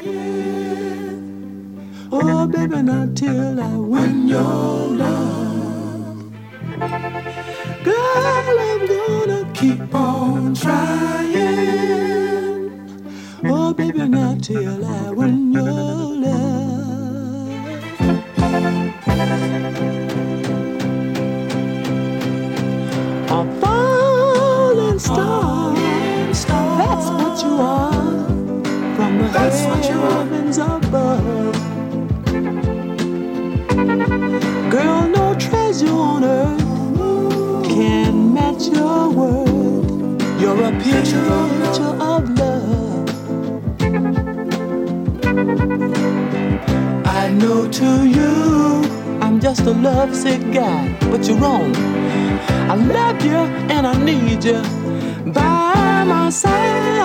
Oh, baby, not till I win your love. Girl, I'm gonna keep on trying. Oh, baby, not till I win your love. A falling star, that's what you are, from the heavens above. Girl, no treasure on earth can match your worth. You're a picture of love. I know to you I'm just a lovesick guy, but you're wrong. I love you and I need you by my side.